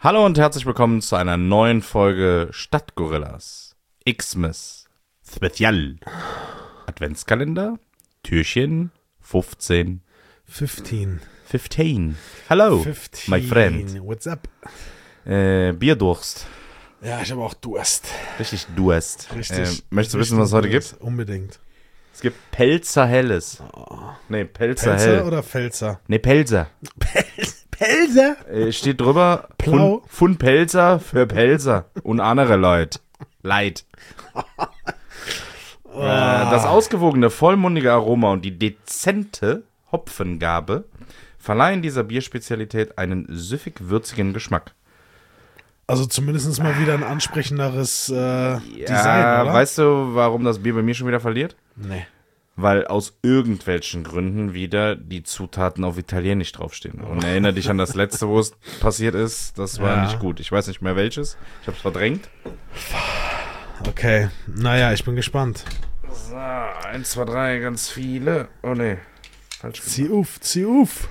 Hallo und herzlich willkommen zu einer neuen Folge Stadtgorillas. Xmas Spezial. Adventskalender, Türchen 15. 15. Hello, 15. my friend. What's up? Bierdurst. Ja, ich habe auch Durst. Richtig Durst. Richtig. Möchtest du wissen, was es heute gibt? Unbedingt. Es gibt Pelzer Helles. Nee, Pelzer Pelzer Hell. oder Pfälzer? Nee, Pelzer. Pelzer? Steht drüber, Blau. Fun Pelzer für Pelzer und andere Leute. Leid. Das ausgewogene, vollmundige Aroma und die dezente Hopfengabe verleihen dieser Bierspezialität einen süffig-würzigen Geschmack. Also zumindest mal wieder ein ansprechenderes Design, Ja, oder? weißt du, warum das Bier bei mir schon wieder verliert? Nee. Weil aus irgendwelchen Gründen wieder die Zutaten auf Italienisch draufstehen. Und erinnere dich an das letzte, wo es passiert ist. Das war Ja. nicht gut. Ich weiß nicht mehr welches. Ich habe es verdrängt. Okay. Naja, ich bin gespannt. So, 1, 2, 3, ganz viele. Oh nee, falsch gemacht. Zieh auf, zieh auf.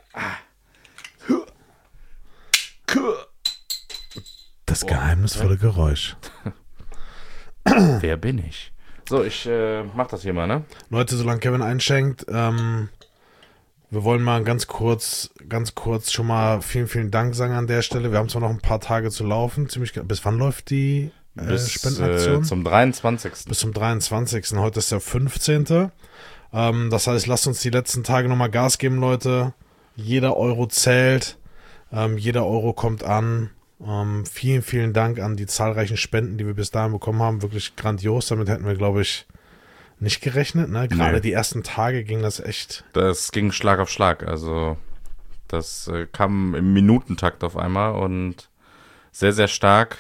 Das geheimnisvolle Geräusch. Wer bin ich? So, ich mach das hier mal, ne? Leute, solange Kevin einschenkt, wir wollen mal ganz kurz schon mal vielen Dank sagen an der Stelle. Wir haben zwar noch ein paar Tage zu laufen. Bis wann läuft die Spendenaktion? Zum 23. Bis zum 23. Heute ist der 15. Das heißt, lasst uns die letzten Tage nochmal Gas geben, Leute. Jeder Euro zählt. Jeder Euro kommt an. Vielen Dank an die zahlreichen Spenden, die wir bis dahin bekommen haben. Wirklich grandios. Damit hätten wir, glaube ich, nicht gerechnet. Ne? Gerade Nee. die ersten Tage ging das echt. Das ging Schlag auf Schlag. Also, das kam im Minutentakt auf einmal und sehr, sehr stark.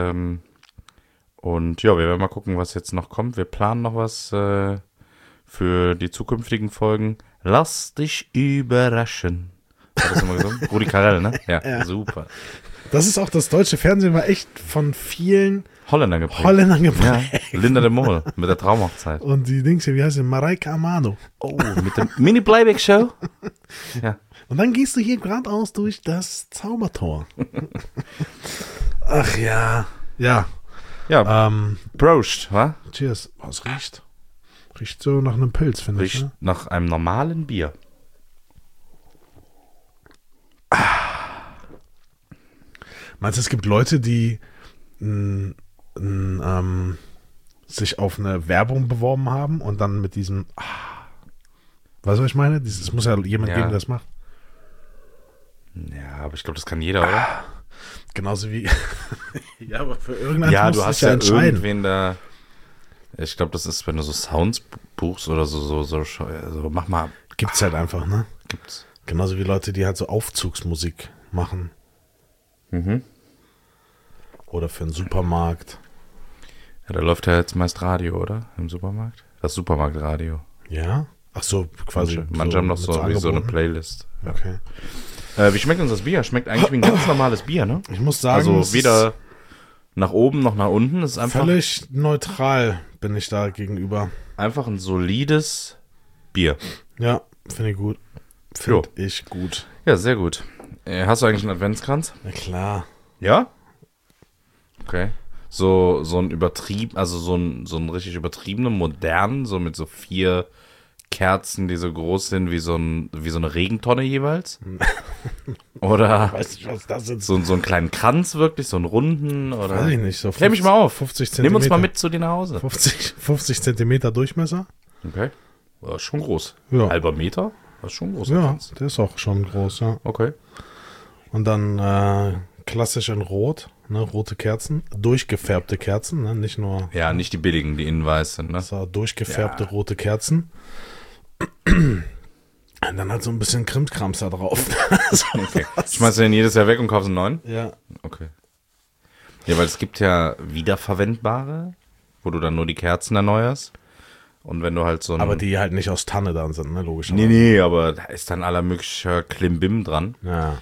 Und ja, wir werden mal gucken, was jetzt noch kommt. Wir planen noch was für die zukünftigen Folgen. Lass dich überraschen. Hat das immer gesungen? Rudi Carrell, ne? Ja, super. Das ist auch das deutsche Fernsehen, war echt von vielen Holländer geprägt. Holländern Ja, geprägt. Linda de Mol mit der Traumhochzeit. Und die Dings hier, wie heißt sie? Mareike Amado. Oh, mit der Mini-Playback-Show. Ja. Und dann gehst du hier geradeaus durch das Zaubertor. Ach ja. Ja. Ja, Prost, wa? Cheers. Oh, es riecht. Riecht so nach einem Pilz, finde ich. Riecht Ne? nach einem normalen Bier. Meinst du, es gibt Leute, die sich auf eine Werbung beworben haben und dann mit diesem weißt du, was ich meine? Es muss ja jemand Ja. geben, der das macht. Ja, aber ich glaube, das kann jeder, oder? Genauso wie ja, aber für irgendeinen Ja, musst du dich hast ja entscheiden. irgendwen da. Ich glaube, das ist, wenn du so Sounds buchst oder so mach mal. Gibt's halt einfach, ne? Gibt's. Genauso wie Leute, die halt so Aufzugsmusik machen. Mhm. Oder für einen Supermarkt. Ja, da läuft ja jetzt meist Radio, oder? Im Supermarkt? Das Supermarktradio. Ja? Ach so, quasi. Manche haben noch mit so, wie so eine Angeboten. Playlist. Ja. Okay. Wie schmeckt uns das Bier? Schmeckt eigentlich wie ein ganz normales Bier, ne? Ich muss sagen, Also es weder nach oben noch nach unten. Es ist ist einfach, völlig neutral bin ich da gegenüber. einfach ein solides Bier. Ja, finde ich gut. Finde ich gut. Ja, sehr gut. Hast du eigentlich einen Adventskranz? Na klar. Ja? Okay. So ein so ein richtig übertriebenen, modernen, so mit so 4 Kerzen, die so groß sind wie so eine Regentonne jeweils? Oder Weißt du, was das ist? so einen kleinen Kranz wirklich, so einen runden? Oder? Weiß ich nicht. So Klär mich mal auf. 50 Nimm Zentimeter. uns mal mit zu dir nach Hause. 50 Zentimeter Durchmesser. Okay. Das ist schon groß. Ja. Halber Meter? Das ist schon groß. Ja, der ist auch schon groß, ja. Okay. Und dann klassisch in Rot, ne, rote Kerzen, durchgefärbte Kerzen, ne, nicht nur Ja, nicht die billigen, die innen weiß sind, ne? so durchgefärbte Ja. rote Kerzen. Und dann halt so ein bisschen Krimskrams da drauf. So Okay. was. Schmeißt du den jedes Jahr weg und kaufst einen neuen? Ja, Okay. Ja, weil es gibt ja wiederverwendbare, wo du dann nur die Kerzen erneuerst. Und wenn du halt so ein... aber die halt nicht aus Tanne dann sind, ne, logischerweise. Nee, aber da ist dann aller möglicher Klimbim dran. Ja.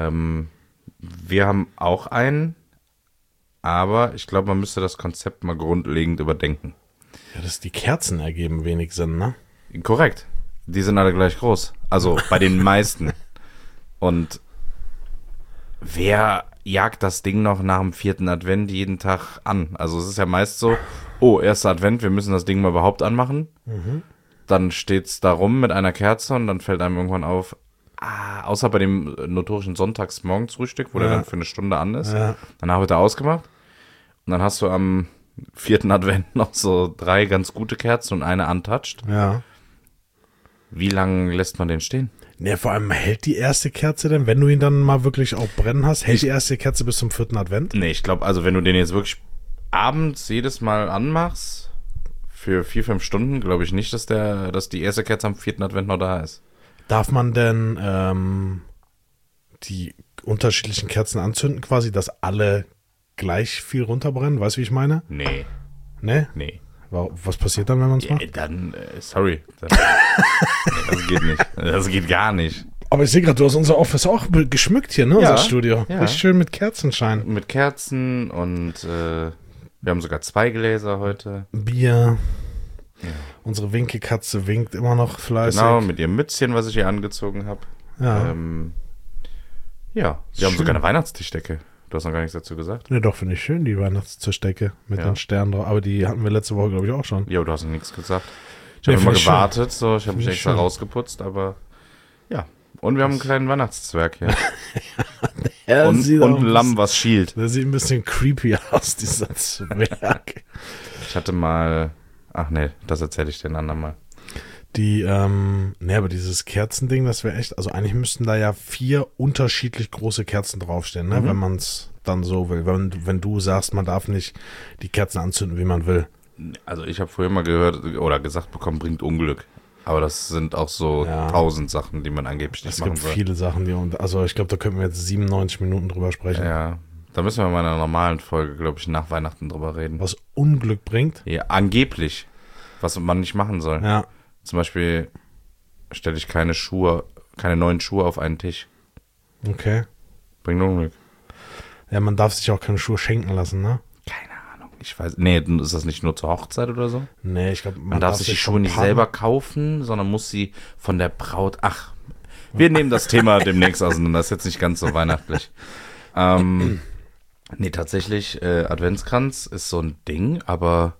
Wir haben auch einen, aber ich glaube, man müsste das Konzept mal grundlegend überdenken. Ja, dass die Kerzen ergeben wenig Sinn, ne? Korrekt. Die sind alle gleich groß. Also bei den meisten. Und wer jagt das Ding noch nach dem 4. Advent jeden Tag an? Also es ist ja meist so, oh, 1. Advent, wir müssen das Ding mal überhaupt anmachen. Dann steht's da rum mit einer Kerze und dann fällt einem irgendwann auf, außer bei dem notorischen Sonntagsmorgensfrühstück, wo der dann für eine Stunde an ist. Ja. Danach wird er ausgemacht. Und dann hast du am 4. Advent noch so 3 ganz gute Kerzen und eine untouched. Ja. Wie lange lässt man den stehen? Ne, vor allem hält die erste Kerze denn, wenn du ihn dann mal wirklich auch brennen hast, hält die erste Kerze bis zum 4. Advent? Nee, ich glaube, also wenn du den jetzt wirklich abends jedes Mal anmachst, für 4-5 Stunden, glaube ich nicht, dass die erste Kerze am 4. Advent noch da ist. Darf man denn die unterschiedlichen Kerzen anzünden quasi, dass alle gleich viel runterbrennen? Weißt du, wie ich meine? Nee. Ne? Nee. Was passiert dann, wenn man es macht? Dann, sorry. Nee, das geht nicht. Das geht gar nicht. Aber ich sehe gerade, du hast unser Office auch geschmückt hier, ne? Ja, Unser Studio. ja. Richtig schön mit Kerzenschein. Mit Kerzen und wir haben sogar 2 Gläser heute. Bier. Ja. Unsere Winkelkatze winkt immer noch fleißig. Genau, mit ihrem Mützchen, was ich ihr angezogen habe. Ja. Wir haben sogar eine Weihnachtstischdecke. Du hast noch gar nichts dazu gesagt. Ne, doch, finde ich schön, die Weihnachtstischdecke mit den Sternen drauf. Aber die hatten wir letzte Woche, glaube ich, auch schon. Ja, aber du hast noch nichts gesagt. Ich Nee, habe immer find ich gewartet, so. Ich habe mich Find ich extra schön. rausgeputzt, aber ja. Und wir haben einen kleinen Weihnachtszwerg hier. Ja, und ein Lamm, was schielt. Der sieht ein bisschen creepy aus, dieser Zwerg. Ich hatte mal... Ach nee, das erzähle ich den anderen mal. Aber dieses Kerzending, das wäre echt, also eigentlich müssten da ja 4 unterschiedlich große Kerzen draufstehen, ne, wenn man es dann so will. Wenn du sagst, man darf nicht die Kerzen anzünden, wie man will. Also ich habe früher mal gehört oder gesagt bekommen, bringt Unglück. Aber das sind auch so 1000 Sachen, die man angeblich nicht Es machen gibt soll. viele Sachen, also ich glaube, da könnten wir jetzt 97 Minuten drüber sprechen. Ja, da müssen wir mal in einer normalen Folge, glaube ich, nach Weihnachten drüber reden. Was Unglück bringt. Ja, angeblich. Was man nicht machen soll. Ja. Zum Beispiel stelle ich keine neuen Schuhe auf einen Tisch. Okay. Bringt Unglück. Ja, man darf sich auch keine Schuhe schenken lassen, ne? Keine Ahnung. Ich weiß. Nee, ist das nicht nur zur Hochzeit oder so? Nee, ich glaube, Man darf sich die Schuhe nicht selber kaufen, sondern muss sie von der Braut. Ach, wir nehmen das Thema demnächst auseinander. Das ist jetzt nicht ganz so weihnachtlich. Nee, tatsächlich, Adventskranz ist so ein Ding, aber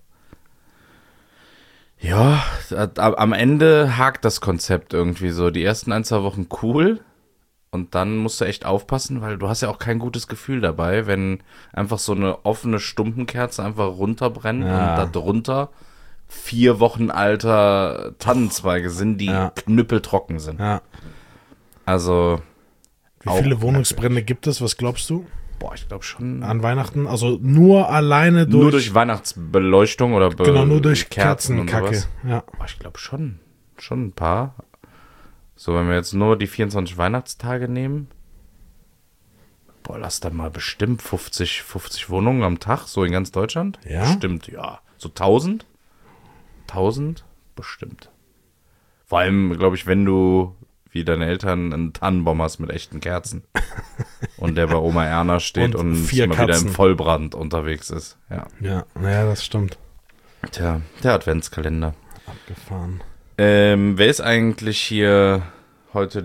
ja, am Ende hakt das Konzept irgendwie so. Die ersten 1-2 Wochen cool und dann musst du echt aufpassen, weil du hast ja auch kein gutes Gefühl dabei, wenn einfach so eine offene Stumpenkerze einfach runterbrennt und darunter 4 Wochen alter Tannenzweige sind, die knüppeltrocken sind. Ja. Also Wie viele Wohnungsbrände gibt es? Was glaubst du? Boah, ich glaube schon. An Weihnachten? Also nur alleine durch... Nur durch Weihnachtsbeleuchtung oder Genau, nur durch Kerzen und Kerzenkacke. sowas. Ja. Boah, ich glaube schon ein paar. So, wenn wir jetzt nur die 24 Weihnachtstage nehmen, boah, lass da mal bestimmt 50 Wohnungen am Tag, so in ganz Deutschland. Ja? Bestimmt, ja. So 1000? 1000? Bestimmt. Vor allem, glaube ich, wenn du, wie deine Eltern, einen Tannenbaum hast mit echten Kerzen. Und der bei Oma Erna steht und 4 mal wieder Katzen. im Vollbrand unterwegs ist. Ja. Ja, naja, das stimmt. Tja, der Adventskalender. Abgefahren. Wer ist eigentlich hier heute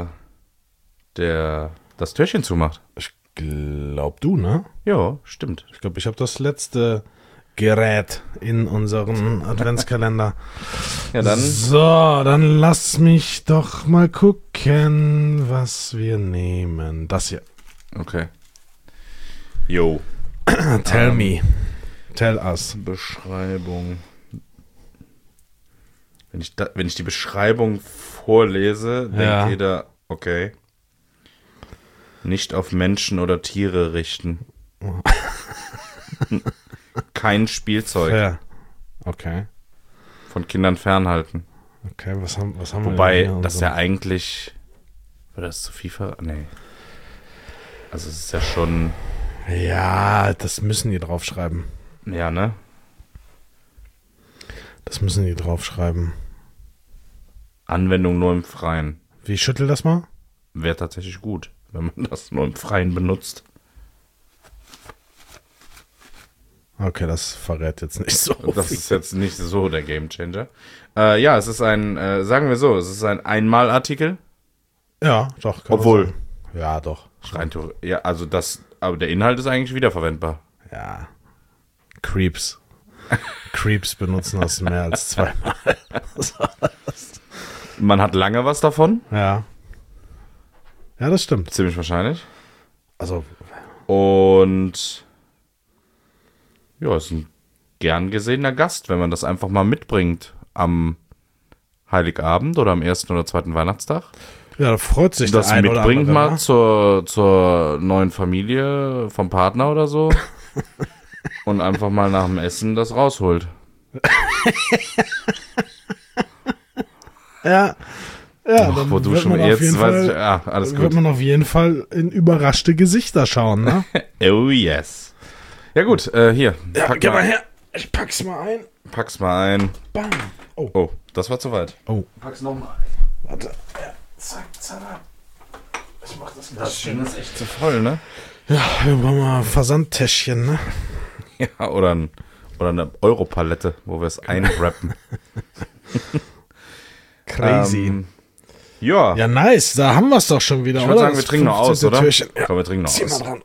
der das Türchen zumacht? Ich glaub du, ne? Ja, stimmt. Ich glaube, ich habe das letzte Gerät in unseren Adventskalender. Ja, dann. So, dann lass mich doch mal gucken, was wir nehmen. Das hier. Okay. Jo. Tell me. Tell us. Beschreibung. Wenn ich die Beschreibung vorlese, denkt jeder, okay. Nicht auf Menschen oder Tiere richten. Kein Spielzeug. Ja. Okay. Von Kindern fernhalten. Okay, was haben wir Wobei, denn hier? das ja eigentlich. War das zu FIFA? Nee. Also, es ist ja schon. Ja, das müssen die draufschreiben. Ja, ne? Das müssen die draufschreiben. Anwendung nur im Freien. Wie, schüttel das mal? Wäre tatsächlich gut, wenn man das nur im Freien benutzt. Okay, das verrät jetzt nicht so Das viel. ist jetzt nicht so der Gamechanger. Ja, es ist ein, sagen wir so, es ist ein Einmalartikel. Ja, doch. Kann Obwohl, man sagen. Ja, doch. Ja, also aber der Inhalt ist eigentlich wiederverwendbar. Ja. Creeps. Creeps benutzen das mehr als zweimal. Man hat lange was davon. Ja. Ja, das stimmt. Ziemlich wahrscheinlich. Also, Und ja, ist ein gern gesehener Gast, wenn man das einfach mal mitbringt am Heiligabend oder am ersten oder zweiten Weihnachtstag. ja, da freut sich Das der ein oder mitbringt andere. mal zur neuen Familie vom Partner oder so und einfach mal nach dem Essen das rausholt. Ja. Ja, dann Wo du wird schon man auf jetzt jeden weißt, Fall, ja, alles wird gut. man auf jeden Fall in überraschte Gesichter schauen, ne? Oh yes. Ja gut, hier. Ja, geh mal her. Ich pack's mal ein. Pack's mal ein. Bam. Oh. Oh, das war zu weit. Oh. Pack's nochmal Warte. Ja, zack, zack. Ich mach das ein. ganz Das schön. Ding ist echt zu voll, ne? Ja, wir brauchen mal ein Versandtäschchen, ne? Ja, oder eine Europalette, wo wir es einwrappen. Crazy. Ja, Ja, nice. Da haben wir es doch schon wieder, ich oder? würde sagen, wir Das trinken noch aus, 15. oder? Türchen. Ja. Komm, wir trinken noch Zieh mal aus. dran.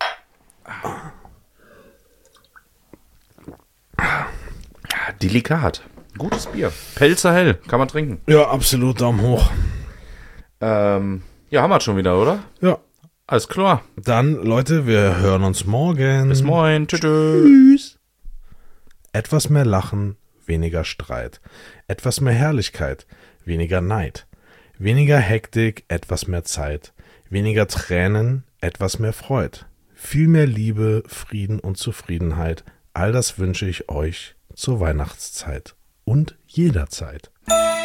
Delikat. Gutes Bier. Pelzer hell. Kann man trinken. Ja, absolut. Daumen hoch. Ja, haben wir schon wieder, oder? Ja. Alles klar. Dann, Leute, wir hören uns morgen. Bis moin. Tschüss. Tschüss. Etwas mehr Lachen, weniger Streit. Etwas mehr Herrlichkeit, weniger Neid. Weniger Hektik, etwas mehr Zeit. Weniger Tränen, etwas mehr Freud. Viel mehr Liebe, Frieden und Zufriedenheit. All das wünsche ich euch zur Weihnachtszeit und jederzeit.